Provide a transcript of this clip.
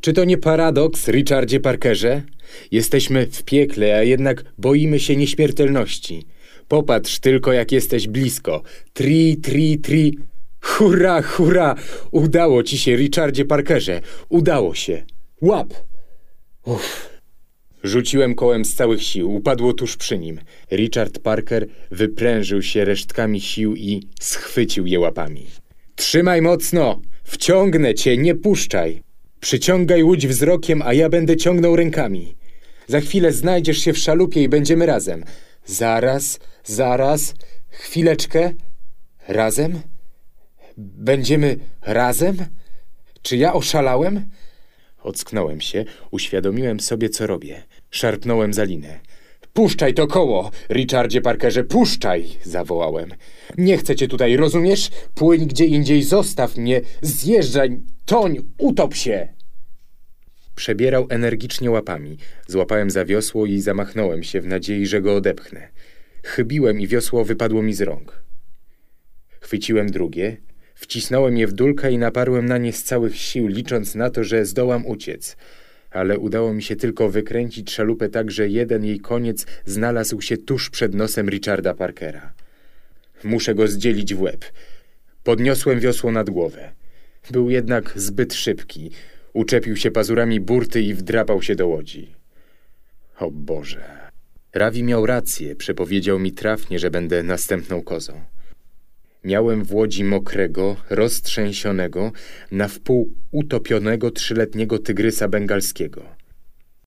Czy to nie paradoks, Richardzie Parkerze? Jesteśmy w piekle, a jednak boimy się nieśmiertelności. Popatrz tylko, jak jesteś blisko. Tri. Hurra, hurra! Udało ci się, Richardzie Parkerze. Udało się. Łap! Uff. Rzuciłem kołem z całych sił. Upadło tuż przy nim. Richard Parker wyprężył się resztkami sił i schwycił je łapami. Trzymaj mocno! Wciągnę cię, nie puszczaj! Przyciągaj łódź wzrokiem, a ja będę ciągnął rękami. Za chwilę znajdziesz się w szalupie i będziemy razem. Zaraz, chwileczkę. Razem? Będziemy razem? Czy ja oszalałem? Ocknąłem się, uświadomiłem sobie, co robię. Szarpnąłem za linę. Puszczaj to koło, Richardzie Parkerze, puszczaj! Zawołałem. Nie chcę cię tutaj, rozumiesz? Płyń gdzie indziej, zostaw mnie, zjeżdżaj, toń, utop się! Przebierał energicznie łapami. Złapałem za wiosło i zamachnąłem się w nadziei, że go odepchnę. Chybiłem i wiosło wypadło mi z rąk. Chwyciłem drugie, wcisnąłem je w dulkę i naparłem na nie z całych sił, licząc na to, że zdołam uciec. Ale udało mi się tylko wykręcić szalupę tak, że jeden jej koniec znalazł się tuż przed nosem Richarda Parkera. Muszę go zdzielić w łeb. Podniosłem wiosło nad głowę. Był jednak zbyt szybki. Uczepił się pazurami burty i wdrapał się do łodzi. O Boże. Ravi miał rację, przepowiedział mi trafnie, że będę następną kozą. Miałem w łodzi mokrego, roztrzęsionego, na wpół utopionego 3-letniego tygrysa bengalskiego.